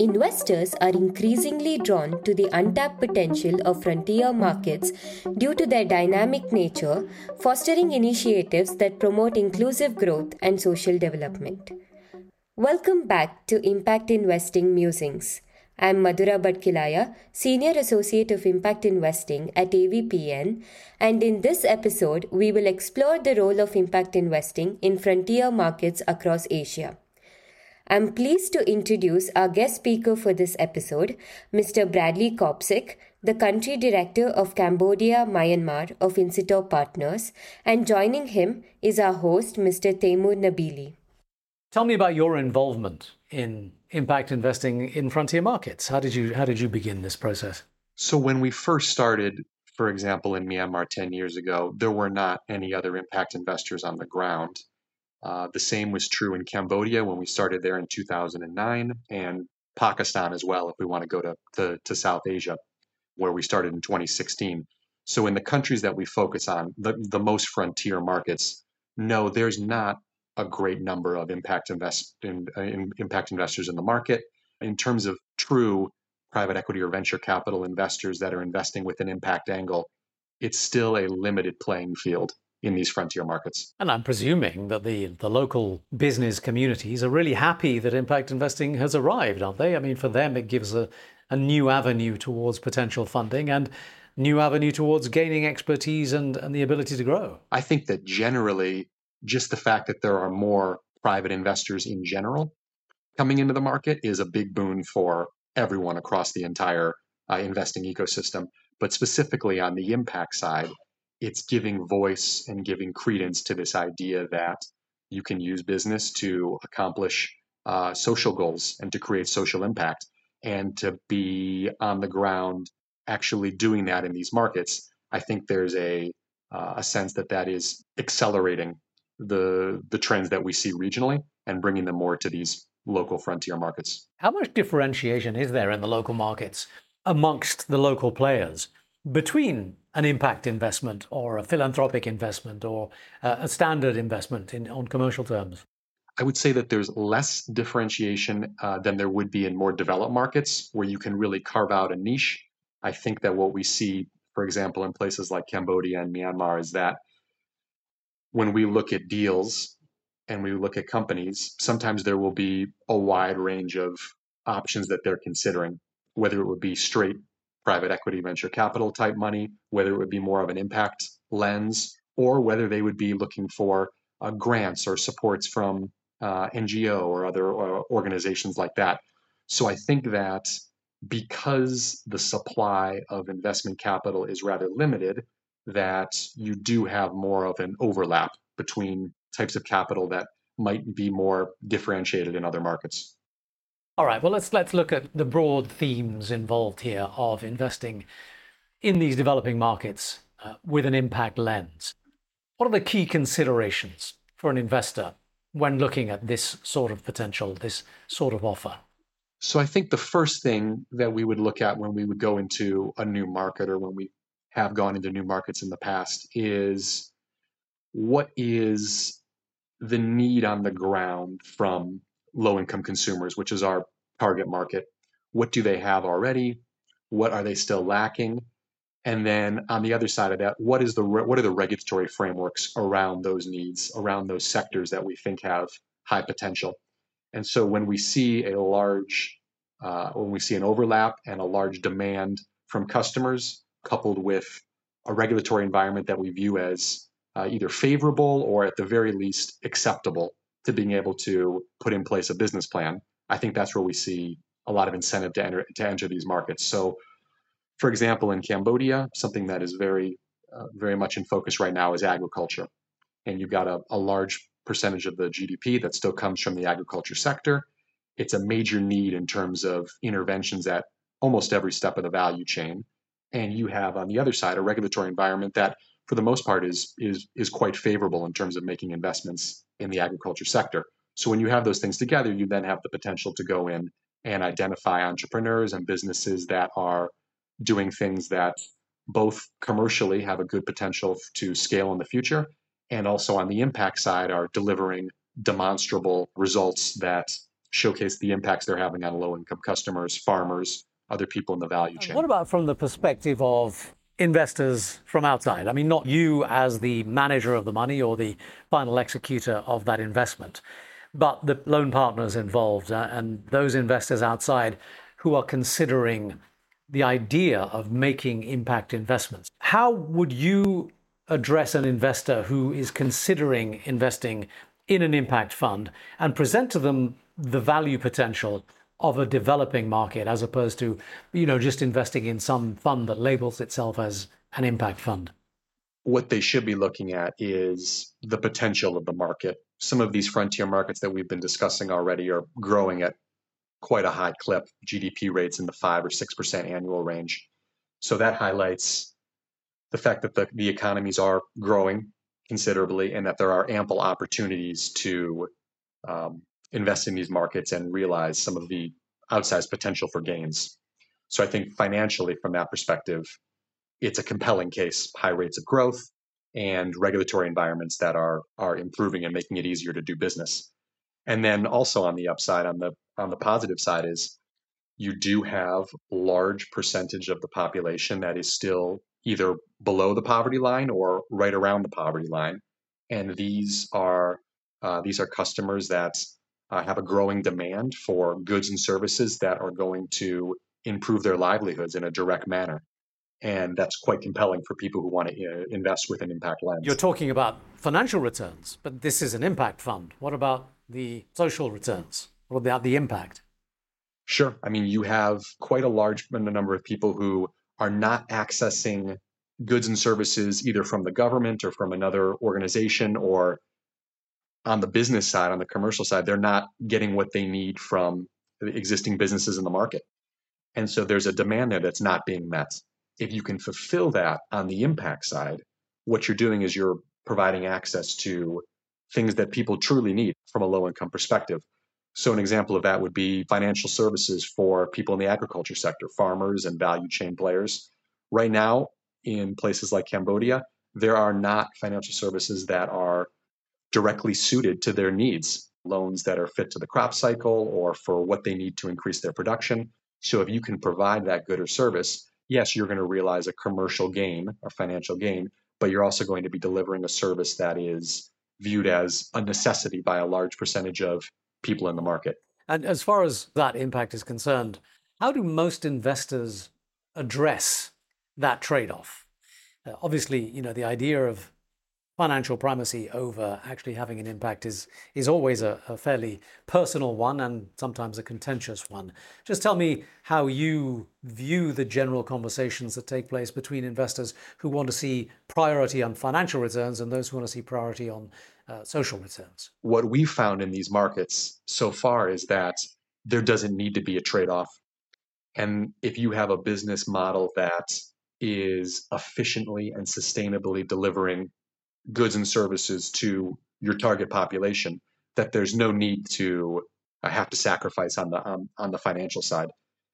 Investors are increasingly drawn to the untapped potential of frontier markets due to their dynamic nature, fostering initiatives that promote inclusive growth and social development. Welcome back to Impact Investing Musings. I'm Madhura Bhatkilaya, Senior Associate of Impact Investing at AVPN, and in this episode, we will explore the role of impact investing in frontier markets across Asia. I'm pleased to introduce our guest speaker for this episode, Mr. Bradley Kopsic, the Country Director of Cambodia, Myanmar of Incitore Partners, and joining him is our host, Mr. Taimur Nabili. Tell me about your involvement in impact investing in frontier markets. How did you begin this process? So when we first started, for example, in Myanmar 10 years ago, there were not any other impact investors on the ground. The same was true in Cambodia when we started there in 2009, and Pakistan as well, if we want to go to South Asia, where we started in 2016. So in the countries that we focus on, the most frontier markets, no, there's not a great number of impact investors in the market. In terms of true private equity or venture capital investors that are investing with an impact angle, it's still a limited playing field in these frontier markets. And I'm presuming that the local business communities are really happy that impact investing has arrived, aren't they? I mean, for them, it gives a new avenue towards potential funding and new avenue towards gaining expertise and the ability to grow. I think that generally, just the fact that there are more private investors in general coming into the market is a big boon for everyone across the entire investing ecosystem. But specifically on the impact side, it's giving voice and giving credence to this idea that you can use business to accomplish social goals and to create social impact, and to be on the ground actually doing that in these markets. I think there's a sense that is accelerating the trends that we see regionally and bringing them more to these local frontier markets. How much differentiation is there in the local markets amongst the local players between an impact investment or a philanthropic investment or a standard investment on commercial terms? I would say that there's less differentiation than there would be in more developed markets where you can really carve out a niche. I think that what we see, for example, in places like Cambodia and Myanmar is that when we look at deals and we look at companies, sometimes there will be a wide range of options that they're considering, whether it would be straight private equity venture capital type money, whether it would be more of an impact lens, or whether they would be looking for grants or supports from NGO or other organizations like that. So I think that because the supply of investment capital is rather limited, that you do have more of an overlap between types of capital that might be more differentiated in other markets. All right, well, let's look at the broad themes involved here of investing in these developing markets with an impact lens. What are the key considerations for an investor when looking at this sort of potential, this sort of offer? So I think the first thing that we would look at when we would go into a new market, or when we have gone into new markets in the past, is what is the need on the ground from low-income consumers, which is our target market. What do they have already? What are they still lacking? And then on the other side of that, what are the regulatory frameworks around those needs, around those sectors that we think have high potential? And so when we see an overlap and a large demand from customers, coupled with a regulatory environment that we view as either favorable or at the very least acceptable to being able to put in place a business plan, I think that's where we see a lot of incentive to enter these markets. So, for example, in Cambodia, something that is very much in focus right now is agriculture. And you've got a large percentage of the GDP that still comes from the agriculture sector. It's a major need in terms of interventions at almost every step of the value chain. And you have on the other side a regulatory environment that, for the most part, is quite favorable in terms of making investments in the agriculture sector. So when you have those things together, you then have the potential to go in and identify entrepreneurs and businesses that are doing things that both commercially have a good potential to scale in the future, and also on the impact side are delivering demonstrable results that showcase the impacts they're having on low-income customers, farmers, other people in the value chain. What about from the perspective of investors from outside? I mean, not you as the manager of the money or the final executor of that investment, but the loan partners involved and those investors outside who are considering the idea of making impact investments. How would you address an investor who is considering investing in an impact fund and present to them the value potential of a developing market as opposed to, just investing in some fund that labels itself as an impact fund? What they should be looking at is the potential of the market. Some of these frontier markets that we've been discussing already are growing at quite a high clip, GDP rates in the 5 or 6% annual range. So that highlights the fact that the economies are growing considerably and that there are ample opportunities to invest in these markets and realize some of the outsized potential for gains. So I think financially, from that perspective, it's a compelling case, high rates of growth and regulatory environments that are improving and making it easier to do business. And then also on the upside, on the positive side, is you do have a large percentage of the population that is still either below the poverty line or right around the poverty line. And these are customers that have a growing demand for goods and services that are going to improve their livelihoods in a direct manner. And that's quite compelling for people who want to invest with an impact lens. You're talking about financial returns, but this is an impact fund. What about the social returns? What about the impact? Sure. I mean, you have quite a large number of people who are not accessing goods and services either from the government or from another organization, or on the business side, on the commercial side, they're not getting what they need from the existing businesses in the market. And so there's a demand there that's not being met. If you can fulfill that on the impact side, what you're doing is you're providing access to things that people truly need from a low-income perspective. So an example of that would be financial services for people in the agriculture sector, farmers and value chain players. Right now, in places like Cambodia, there are not financial services that are directly suited to their needs, loans that are fit to the crop cycle or for what they need to increase their production. So if you can provide that good or service, yes, you're going to realize a commercial gain, a financial gain, but you're also going to be delivering a service that is viewed as a necessity by a large percentage of people in the market. And as far as that impact is concerned, how do most investors address that trade-off? Obviously, the idea of financial primacy over actually having an impact is always a fairly personal one and sometimes a contentious one. Just tell me how you view the general conversations that take place between investors who want to see priority on financial returns and those who want to see priority on social returns. What we've found in these markets so far is that there doesn't need to be a trade-off. And if you have a business model that is efficiently and sustainably delivering goods and services to your target population, that there's no need to have to sacrifice on the financial side.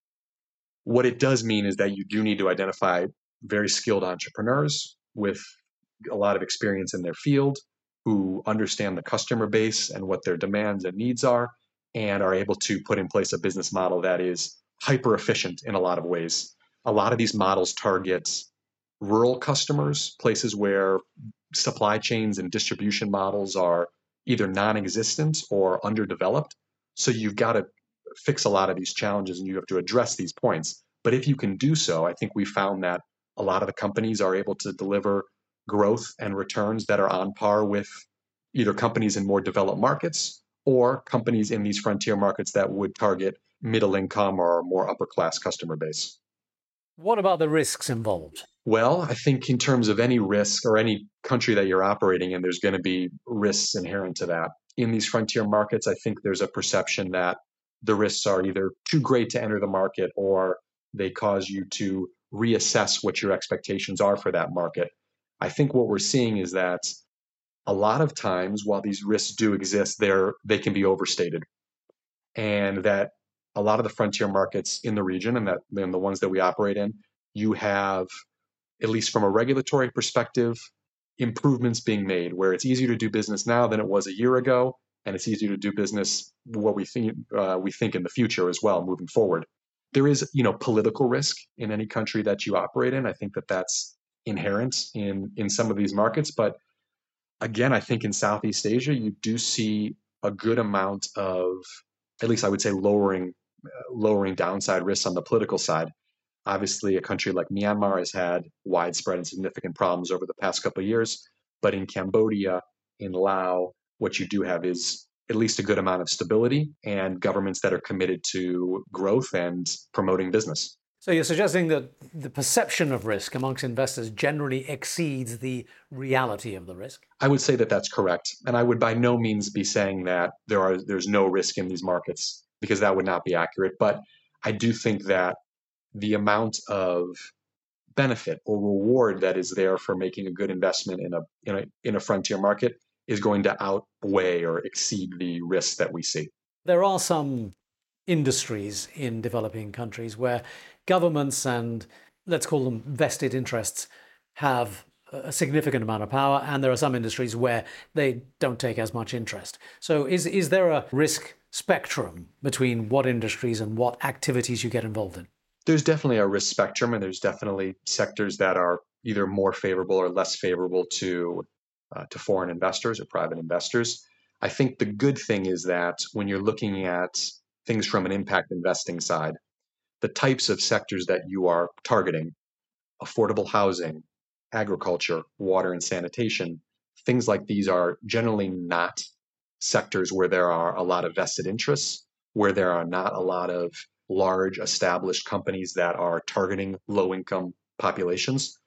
What it does mean is that you do need to identify very skilled entrepreneurs with a lot of experience in their field, who understand the customer base and what their demands and needs are, and are able to put in place a business model that is hyper efficient in a lot of ways. A lot of these models target rural customers, places where supply chains and distribution models are either non-existent or underdeveloped. So you've got to fix a lot of these challenges and you have to address these points. But if you can do so, I think we found that a lot of the companies are able to deliver growth and returns that are on par with either companies in more developed markets or companies in these frontier markets that would target middle income or more upper class customer base. What about the risks involved? Well, I think in terms of any risk or any country that you're operating in, there's going to be risks inherent to that. In these frontier markets, I think there's a perception that the risks are either too great to enter the market or they cause you to reassess what your expectations are for that market. I think what we're seeing is that a lot of times, while these risks do exist, they can be overstated. And that a lot of the frontier markets in the region and the ones that we operate in, you have, at least from a regulatory perspective, improvements being made where it's easier to do business now than it was a year ago. and it's easier to do business what we think in the future as well, moving forward. There is, political risk in any country that you operate in. I think that that's inherent in some of these markets. But again, I think in Southeast Asia, you do see a good amount of, at least I would say, lowering downside risks on the political side. Obviously, a country like Myanmar has had widespread and significant problems over the past couple of years. But in Cambodia, in Laos, what you do have is at least a good amount of stability and governments that are committed to growth and promoting business. So you're suggesting that the perception of risk amongst investors generally exceeds the reality of the risk? I would say that that's correct. And I would by no means be saying that there's no risk in these markets, because that would not be accurate. But I do think that the amount of benefit or reward that is there for making a good investment in a frontier market is going to outweigh or exceed the risks that we see. There are some industries in developing countries where governments and, let's call them, vested interests have a significant amount of power, and there are some industries where they don't take as much interest. So is there a risk spectrum between what industries and what activities you get involved in? There's definitely a risk spectrum, and there's definitely sectors that are either more favorable or less favorable to foreign investors or private investors. I think the good thing is that when you're looking at things from an impact investing side, the types of sectors that you are targeting, affordable housing, agriculture, water and sanitation, things like these are generally not sectors where there are a lot of vested interests, where there are not a lot of large established companies that are targeting low income populations.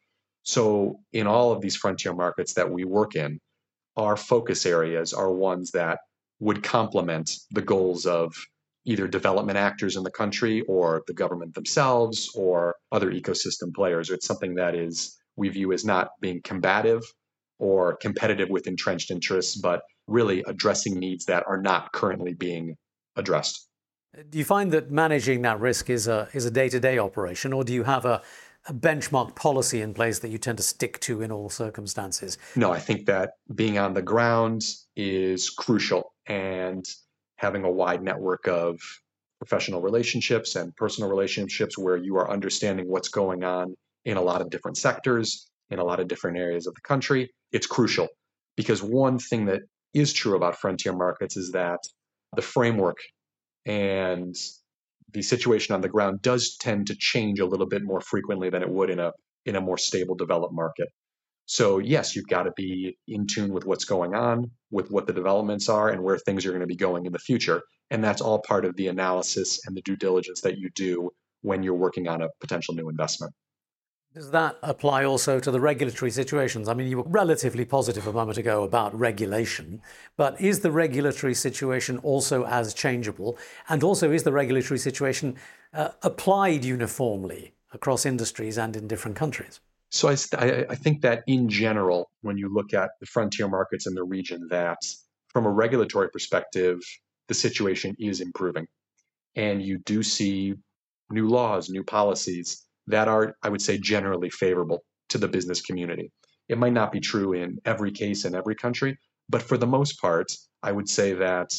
So in all of these frontier markets that we work in, our focus areas are ones that would complement the goals of either development actors in the country or the government themselves or other ecosystem players. It's something that we view as not being combative or competitive with entrenched interests, but really addressing needs that are not currently being addressed. Do you find that managing that risk is a day-to-day operation, or do you have a benchmark policy in place that you tend to stick to in all circumstances? No, I think that being on the ground is crucial, and having a wide network of professional relationships and personal relationships where you are understanding what's going on in a lot of different sectors, in a lot of different areas of the country, it's crucial. Because one thing that is true about frontier markets is that the framework and the situation on the ground does tend to change a little bit more frequently than it would in a more stable developed market. So yes, you've got to be in tune with what's going on, with what the developments are and where things are going to be going in the future. And that's all part of the analysis and the due diligence that you do when you're working on a potential new investment. Does that apply also to the regulatory situations? I mean, you were relatively positive a moment ago about regulation, but is the regulatory situation also as changeable? And also, is the regulatory situation applied uniformly across industries and in different countries? So I think that in general, when you look at the frontier markets in the region, that from a regulatory perspective, the situation is improving. And you do see new laws, new policies that are, I would say, generally favorable to the business community. It might not be true in every case in every country, but for the most part, I would say that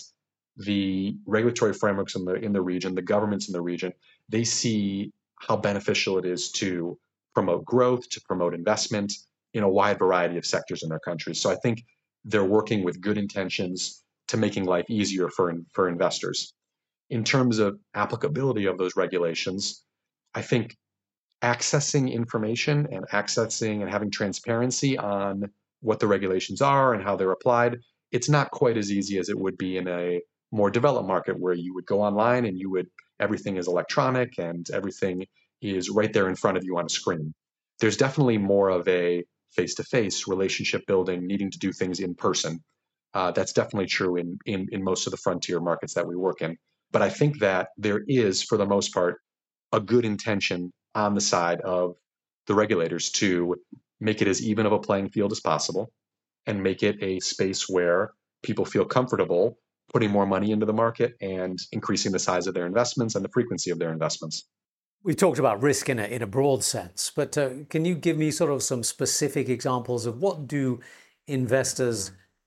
the regulatory frameworks in the region, the governments in the region, they see how beneficial it is to promote growth, to promote investment in a wide variety of sectors in their countries. So I think they're working with good intentions to making life easier for investors. In terms of applicability of those regulations, I think accessing information and having transparency on what the regulations are and how they're applied, it's not quite as easy as it would be in a more developed market where you would go online and everything is electronic and everything is right there in front of you on a screen. There's definitely more of a face-to-face relationship building, needing to do things in person. That's definitely true in most of the frontier markets that we work in. But I think that there is, for the most part, a good intention on the side of the regulators to make it as even of a playing field as possible and make it a space where people feel comfortable putting more money into the market and increasing the size of their investments and the frequency of their investments. We talked about risk in a broad sense, but can you give me sort of some specific examples of what do investors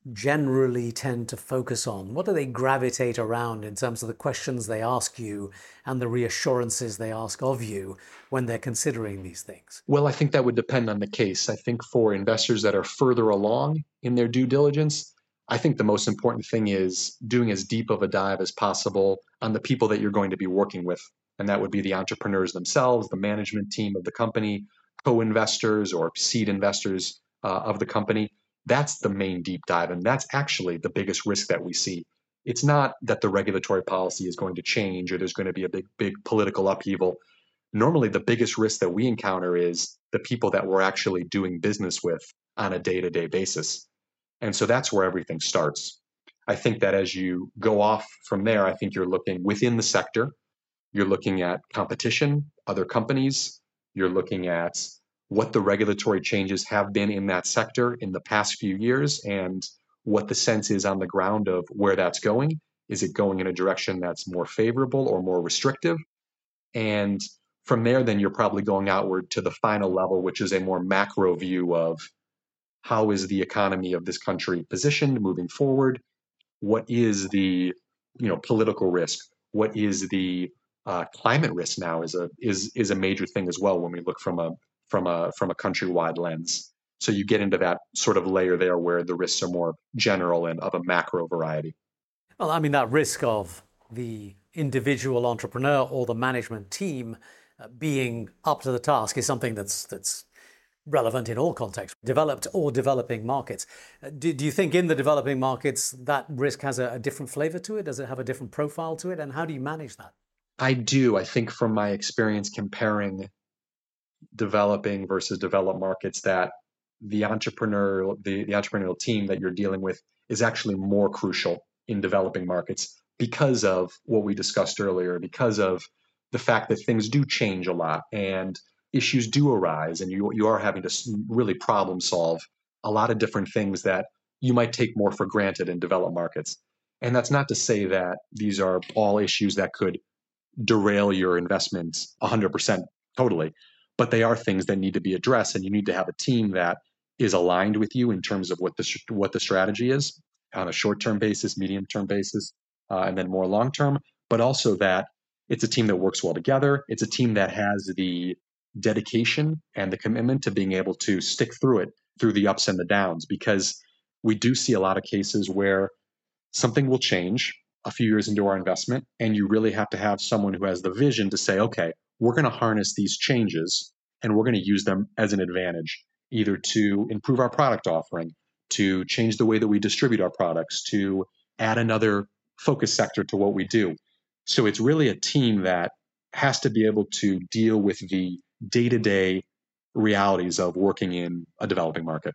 generally tend to focus on? What do they gravitate around in terms of the questions they ask you and the reassurances they ask of you when they're considering these things? Well, I think that would depend on the case. I think for investors that are further along in their due diligence, I think the most important thing is doing as deep of a dive as possible on the people that you're going to be working with. And that would be the entrepreneurs themselves, the management team of the company, co-investors or seed investors of the company. That's the main deep dive. And that's actually the biggest risk that we see. It's not that the regulatory policy is going to change or there's going to be a big political upheaval. Normally, the biggest risk that we encounter is the people that we're actually doing business with on a day-to-day basis. And so that's where everything starts. I think that as you go off from there, I think you're looking within the sector, you're looking at competition, other companies, you're looking at what the regulatory changes have been in that sector in the past few years and what the sense is on the ground of where that's going. Is it going in a direction that's more favorable or more restrictive? And from there, then you're probably going outward to the final level, which is a more macro view of how is the economy of this country positioned moving forward? What is the political risk? What is the climate risk now is a major thing as well when we look from a countrywide lens. So you get into that sort of layer there where the risks are more general and of a macro variety. Well, I mean, that risk of the individual entrepreneur or the management team being up to the task is something that's relevant in all contexts, developed or developing markets. Do you think in the developing markets that risk has a different flavor to it? Does it have a different profile to it? And how do you manage that? I do. I think from my experience comparing developing versus developed markets that the entrepreneurial team that you're dealing with is actually more crucial in developing markets because of what we discussed earlier, because of the fact that things do change a lot and issues do arise, and you are having to really problem solve a lot of different things that you might take more for granted in developed markets. And that's not to say that these are all issues that could derail your investments 100% totally, but they are things that need to be addressed, and you need to have a team that is aligned with you in terms of what the strategy is on a short-term basis, medium-term basis, and then more long-term, but also that it's a team that works well together. It's a team that has the dedication and the commitment to being able to stick through it, through the ups and the downs, because we do see a lot of cases where something will change a few years into our investment, and you really have to have someone who has the vision to say, okay, we're going to harness these changes and we're going to use them as an advantage, either to improve our product offering, to change the way that we distribute our products, to add another focus sector to what we do. So it's really a team that has to be able to deal with the day-to-day realities of working in a developing market.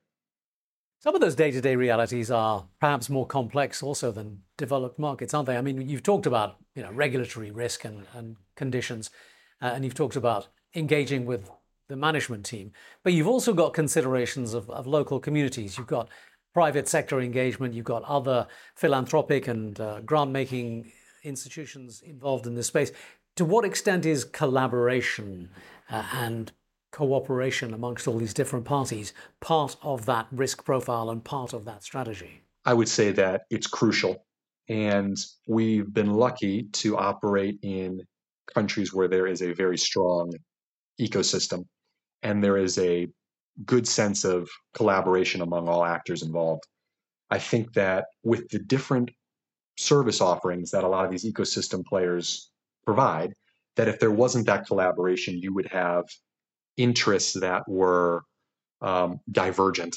Some of those day-to-day realities are perhaps more complex also than developed markets, aren't they? I mean, you've talked about regulatory risk and conditions, and you've talked about engaging with the management team, but you've also got considerations of local communities. You've got private sector engagement, you've got other philanthropic and grant-making institutions involved in this space. To what extent is collaboration and cooperation amongst all these different parties part of that risk profile and part of that strategy? I would say that it's crucial. And we've been lucky to operate in countries where there is a very strong ecosystem and there is a good sense of collaboration among all actors involved. I think that with the different service offerings that a lot of these ecosystem players provide, that if there wasn't that collaboration, you would have interests that were divergent,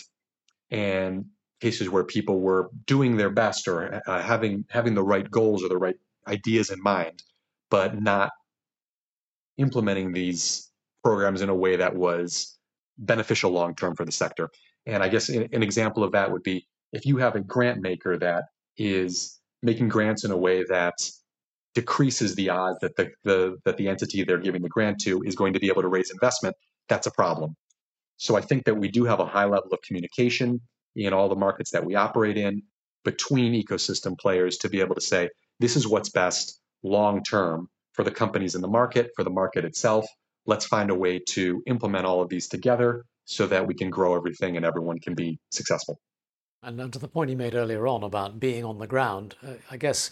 and cases where people were doing their best or having the right goals or the right ideas in mind, but not implementing these programs in a way that was beneficial long term for the sector. And I guess an example of that would be if you have a grant maker that is making grants in a way that decreases the odds that the entity they're giving the grant to is going to be able to raise investment, that's a problem. So I think that we do have a high level of communication in all the markets that we operate in between ecosystem players to be able to say, this is what's best long term for the companies in the market, for the market itself. Let's find a way to implement all of these together so that we can grow everything and everyone can be successful. And to the point you made earlier on about being on the ground, I guess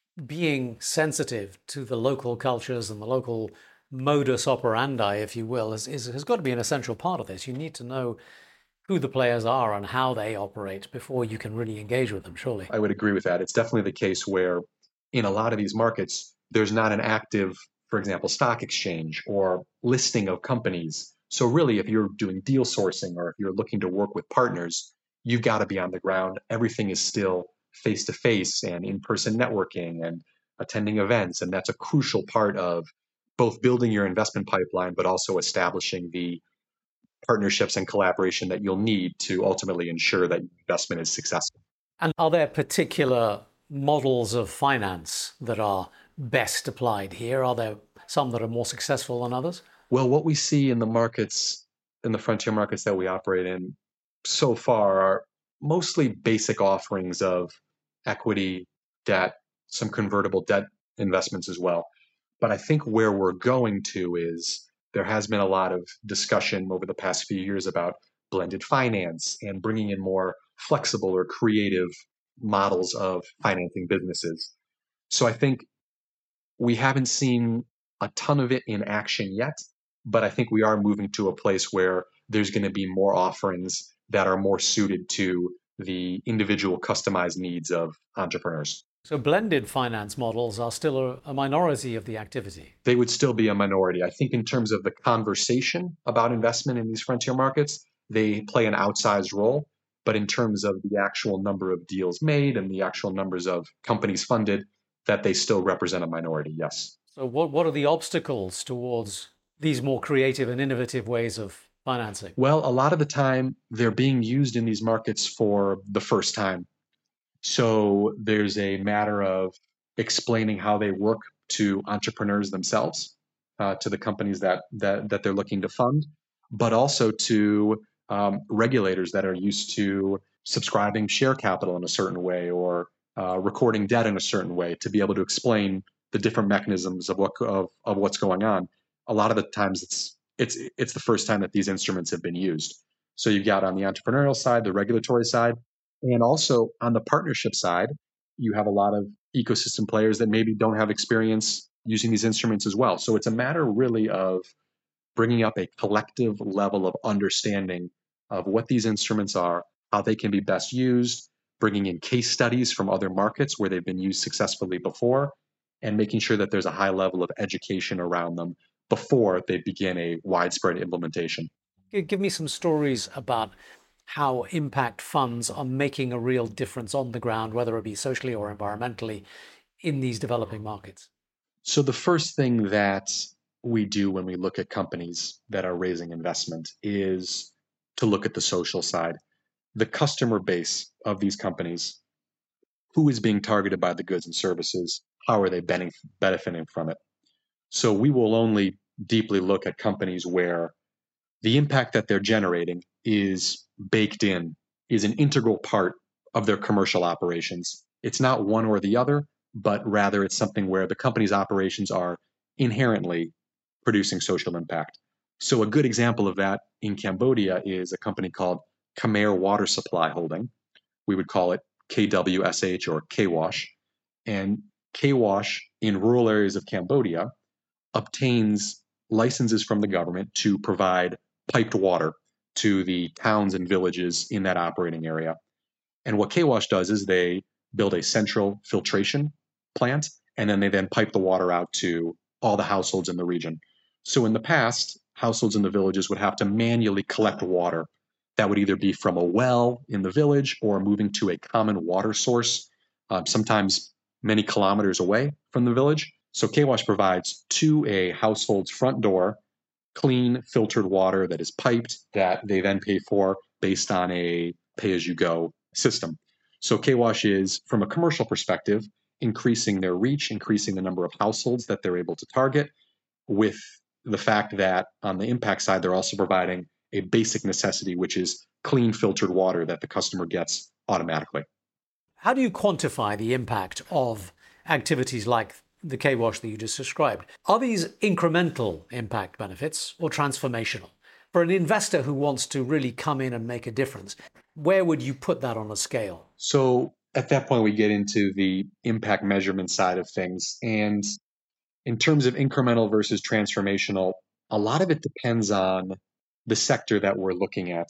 being sensitive to the local cultures and the local modus operandi, if you will, has got to be an essential part of this. You need to know who the players are and how they operate before you can really engage with them, surely. I would agree with that. It's definitely the case where in a lot of these markets, there's not an active, for example, stock exchange or listing of companies. So really, if you're doing deal sourcing or if you're looking to work with partners, you've got to be on the ground. Everything is still face to face and in-person networking and attending events. And that's a crucial part of both building your investment pipeline, but also establishing the partnerships and collaboration that you'll need to ultimately ensure that your investment is successful. And are there particular models of finance that are best applied here? Are there some that are more successful than others? Well, what we see in the markets, in the frontier markets that we operate in so far are mostly basic offerings of equity, debt, some convertible debt investments as well. But I think where we're going to is there has been a lot of discussion over the past few years about blended finance and bringing in more flexible or creative models of financing businesses. So I think we haven't seen a ton of it in action yet, but I think we are moving to a place where there's going to be more offerings that are more suited to the individual customized needs of entrepreneurs. So blended finance models are still a minority of the activity. They would still be a minority. I think in terms of the conversation about investment in these frontier markets, they play an outsized role. But in terms of the actual number of deals made and the actual numbers of companies funded, that they still represent a minority, yes. So what are the obstacles towards these more creative and innovative ways of financing? Well, a lot of the time they're being used in these markets for the first time. So there's a matter of explaining how they work to entrepreneurs themselves, to the companies that they're looking to fund, but also to regulators that are used to subscribing share capital in a certain way or recording debt in a certain way to be able to explain the different mechanisms of what's going on. A lot of the times it's the first time that these instruments have been used. So you've got on the entrepreneurial side, the regulatory side, and also on the partnership side, you have a lot of ecosystem players that maybe don't have experience using these instruments as well. So it's a matter really of bringing up a collective level of understanding of what these instruments are, how they can be best used, bringing in case studies from other markets where they've been used successfully before, and making sure that there's a high level of education around them before they begin a widespread implementation. Give me some stories about how impact funds are making a real difference on the ground, whether it be socially or environmentally, in these developing markets. So the first thing that we do when we look at companies that are raising investment is to look at the social side. The customer base of these companies, who is being targeted by the goods and services, how are they benefiting from it? So we will only deeply look at companies where the impact that they're generating is baked in, is an integral part of their commercial operations. It's not one or the other, but rather it's something where the company's operations are inherently producing social impact. So a good example of that in Cambodia is a company called Khmer Water Supply Holding. We would call it KWSH or KWASH. And KWASH in rural areas of Cambodia obtains licenses from the government to provide piped water to the towns and villages in that operating area. And what KWASH does is they build a central filtration plant, and then they pipe the water out to all the households in the region. So in the past, households in the villages would have to manually collect water. That would either be from a well in the village or moving to a common water source, sometimes many kilometers away from the village. So KWASH provides to a household's front door clean, filtered water that is piped that they then pay for based on a pay-as-you-go system. So KWASH is, from a commercial perspective, increasing their reach, increasing the number of households that they're able to target, with the fact that on the impact side, they're also providing a basic necessity, which is clean, filtered water that the customer gets automatically. How do you quantify the impact of activities like the KWASH that you just described? Are these incremental impact benefits or transformational? For an investor who wants to really come in and make a difference, where would you put that on a scale? So at that point, we get into the impact measurement side of things. And in terms of incremental versus transformational, a lot of it depends on the sector that we're looking at.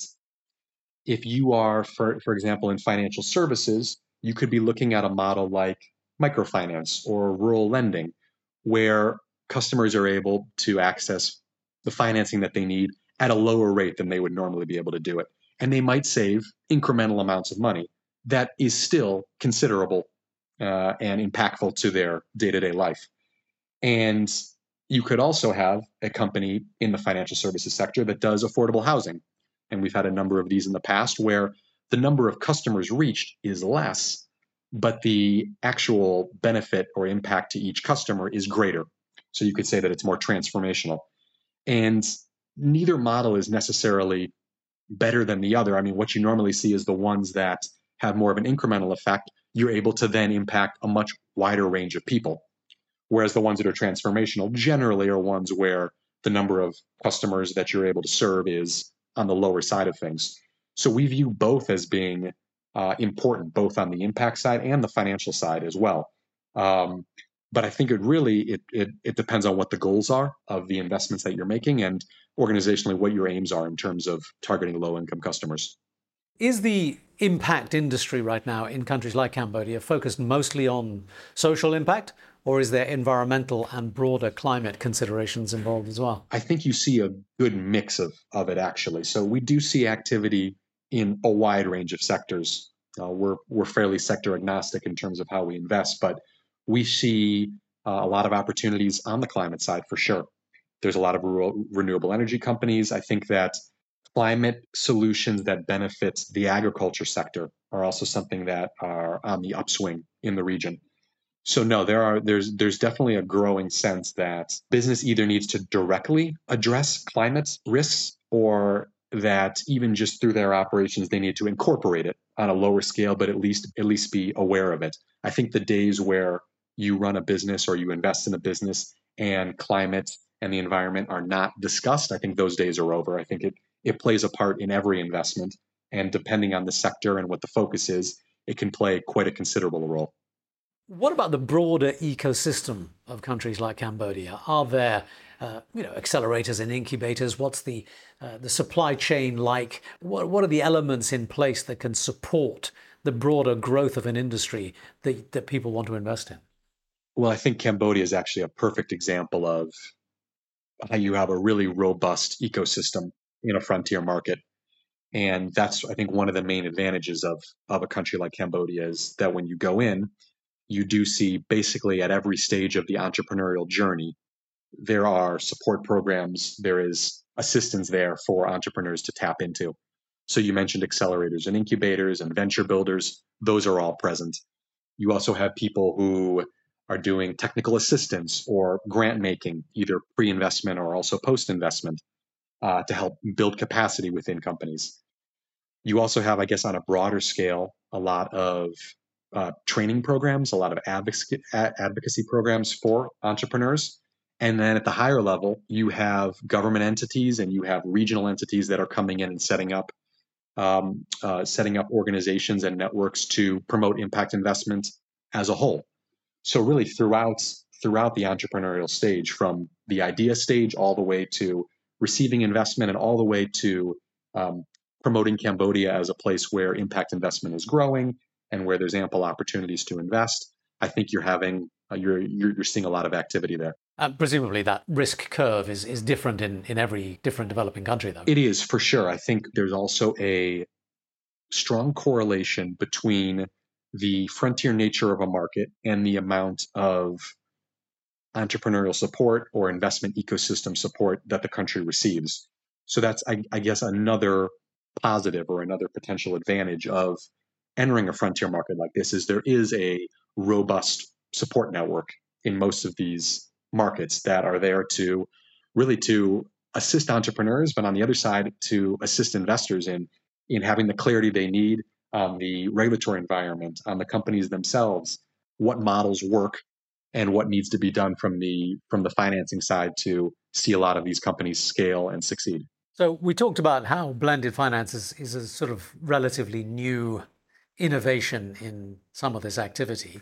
If you are, for example, in financial services, you could be looking at a model like microfinance or rural lending, where customers are able to access the financing that they need at a lower rate than they would normally be able to do it. And they might save incremental amounts of money that is still considerable and impactful to their day to day life. And you could also have a company in the financial services sector that does affordable housing. And we've had a number of these in the past where the number of customers reached is less, but the actual benefit or impact to each customer is greater. So you could say that it's more transformational. And neither model is necessarily better than the other. I mean, what you normally see is the ones that have more of an incremental effect, you're able to then impact a much wider range of people. Whereas the ones that are transformational generally are ones where the number of customers that you're able to serve is on the lower side of things. So we view both as being important, both on the impact side and the financial side as well. But I think it depends on what the goals are of the investments that you're making and organizationally what your aims are in terms of targeting low income customers. Is the impact industry right now in countries like Cambodia focused mostly on social impact, or is there environmental and broader climate considerations involved as well? I think you see a good mix of it, actually. So we do see activity in a wide range of sectors. We're fairly sector agnostic in terms of how we invest, but we see a lot of opportunities on the climate side for sure. There's a lot of renewable energy companies. I think that climate solutions that benefit the agriculture sector are also something that are on the upswing in the region. So no, there's definitely a growing sense that business either needs to directly address climate risks or that even just through their operations they need to incorporate it on a lower scale, but at least be aware of it. I think the days where you run a business or you invest in a business and climate and the environment are not discussed, I think those days are over. I think it plays a part in every investment, and depending on the sector and what the focus is, it can play quite a considerable role. What about the broader ecosystem of countries like Cambodia? Are there, accelerators and incubators? What's the supply chain like? What are the elements in place that can support the broader growth of an industry that people want to invest in? Well, I think Cambodia is actually a perfect example of how you have a really robust ecosystem in a frontier market. And that's, I think, one of the main advantages of a country like Cambodia is that when you go in, you do see basically at every stage of the entrepreneurial journey, there are support programs, there is assistance there for entrepreneurs to tap into. So you mentioned accelerators and incubators and venture builders, those are all present. You also have people who are doing technical assistance or grant making, either pre investment or also post investment, to help build capacity within companies. You also have, I guess, on a broader scale, a lot of training programs, a lot of advocacy programs for entrepreneurs. And then at the higher level, you have government entities and you have regional entities that are coming in and setting up organizations and networks to promote impact investment as a whole. So really throughout the entrepreneurial stage, from the idea stage all the way to receiving investment and all the way to promoting Cambodia as a place where impact investment is growing and where there's ample opportunities to invest, I think you're seeing a lot of activity there. Presumably that risk curve is different in every different developing country, though. It is, for sure. I think there's also a strong correlation between the frontier nature of a market and the amount of entrepreneurial support or investment ecosystem support that the country receives. So that's, I guess, another positive or another potential advantage of entering a frontier market like this is there is a robust support network in most of these markets that are there to really to assist entrepreneurs, but on the other side to assist investors in having the clarity they need on the regulatory environment, on the companies themselves, what models work and what needs to be done from the financing side to see a lot of these companies scale and succeed. So we talked about how blended finance is a sort of relatively new innovation in some of this activity.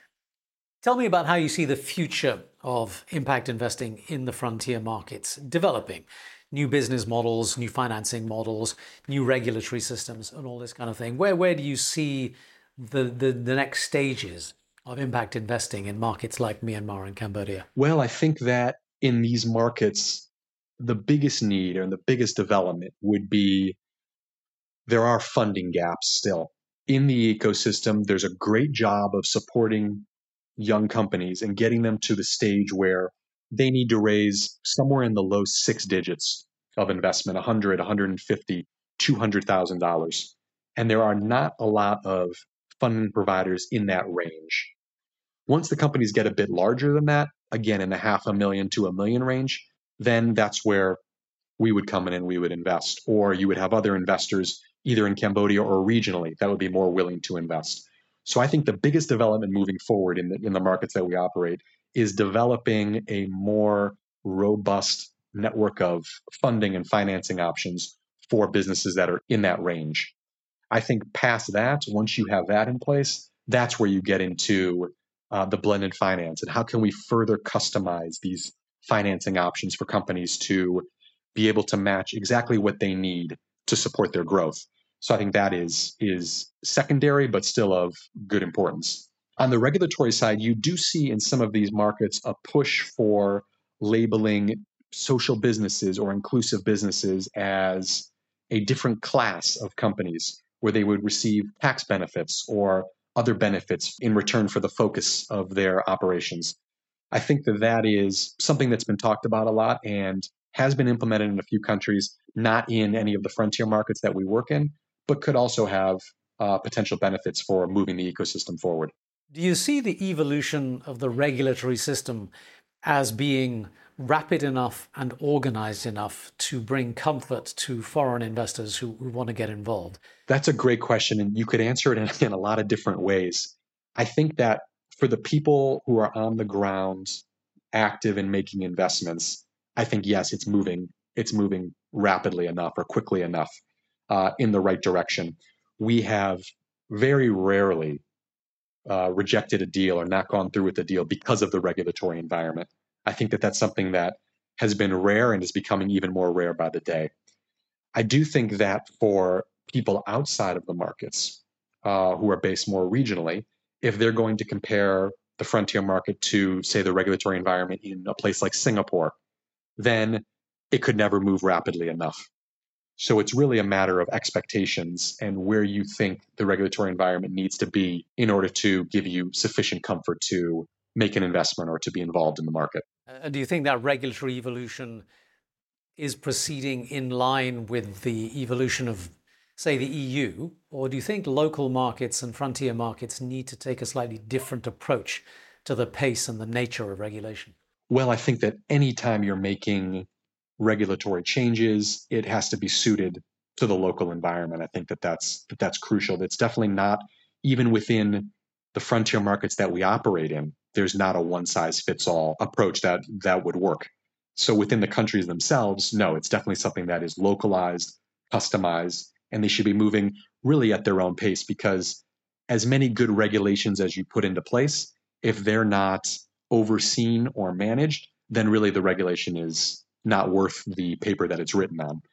Tell me about how you see the future of impact investing in the frontier markets developing. New business models, new financing models, new regulatory systems, and all this kind of thing. Where do you see the next stages of impact investing in markets like Myanmar and Cambodia? Well, I think that in these markets, the biggest need and the biggest development would be there are funding gaps still. In the ecosystem, there's a great job of supporting young companies and getting them to the stage where they need to raise somewhere in the low six digits of investment, 100, 150, $200,000. And there are not a lot of funding providers in that range. Once the companies get a bit larger than that, again in the $500,000 to $1 million range, then that's where we would come in and we would invest. Or you would have other investors either in Cambodia or regionally that would be more willing to invest. So I think the biggest development moving forward in the markets that we operate is developing a more robust network of funding and financing options for businesses that are in that range. I think past that, once you have that in place, that's where you get into the blended finance and how can we further customize these financing options for companies to be able to match exactly what they need to support their growth. So I think that is secondary, but still of good importance. On the regulatory side, you do see in some of these markets a push for labeling social businesses or inclusive businesses as a different class of companies where they would receive tax benefits or other benefits in return for the focus of their operations. I think that that is something that's been talked about a lot and has been implemented in a few countries, not in any of the frontier markets that we work in, but could also have potential benefits for moving the ecosystem forward. Do you see the evolution of the regulatory system as being rapid enough and organized enough to bring comfort to foreign investors who want to get involved? That's a great question, and you could answer it in a lot of different ways. I think that for the people who are on the ground, active in making investments, I think yes, it's moving. It's moving rapidly enough or quickly enough in the right direction. We have very rarely rejected a deal or not gone through with a deal because of the regulatory environment. I think that that's something that has been rare and is becoming even more rare by the day. I do think that for people outside of the markets who are based more regionally, if they're going to compare the frontier market to, say, the regulatory environment in a place like Singapore, then it could never move rapidly enough. So it's really a matter of expectations and where you think the regulatory environment needs to be in order to give you sufficient comfort to make an investment or to be involved in the market. And do you think that regulatory evolution is proceeding in line with the evolution of, say, the EU? Or do you think local markets and frontier markets need to take a slightly different approach to the pace and the nature of regulation? Well, I think that anytime you're making regulatory changes, it has to be suited to the local environment. I think that that's crucial. That's definitely not even within the frontier markets that we operate in. There's not a one size fits all approach that would work. So within the countries themselves, no, it's definitely something that is localized, customized, and they should be moving really at their own pace because as many good regulations as you put into place, if they're not overseen or managed, then really the regulation is not worth the paper that it's written on.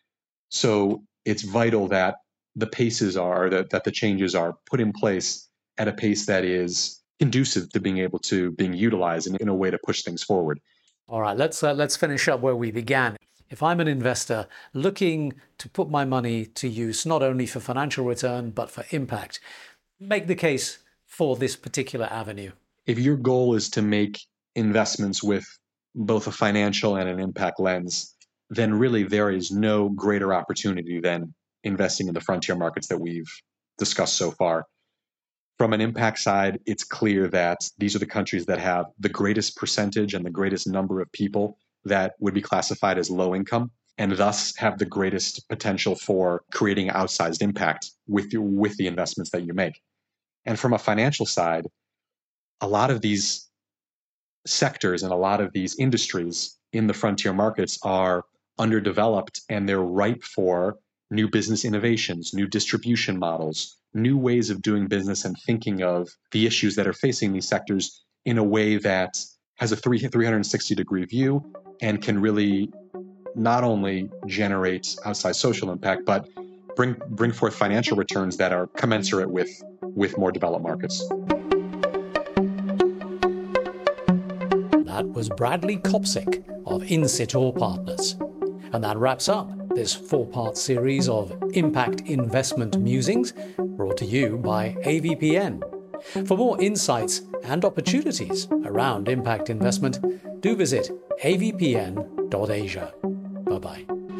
So it's vital that the paces are, that the changes are put in place at a pace that is conducive to being utilized in a way to push things forward. All right, let's finish up where we began. If I'm an investor looking to put my money to use, not only for financial return, but for impact, make the case for this particular avenue. If your goal is to make investments with both a financial and an impact lens, then really there is no greater opportunity than investing in the frontier markets that we've discussed so far. From an impact side, it's clear that these are the countries that have the greatest percentage and the greatest number of people that would be classified as low income and thus have the greatest potential for creating outsized impact with the investments that you make. And from a financial side, a lot of these sectors and a lot of these industries in the frontier markets are underdeveloped and they're ripe for new business innovations, new distribution models, new ways of doing business and thinking of the issues that are facing these sectors in a way that has a 360-degree view and can really not only generate outsized social impact, but bring forth financial returns that are commensurate with more developed markets. That was Bradley Kopsick of Incitor Partners. And that wraps up this 4-part series of Impact Investment Musings, brought to you by AVPN. For more insights and opportunities around impact investment, do visit avpn.asia. Bye-bye.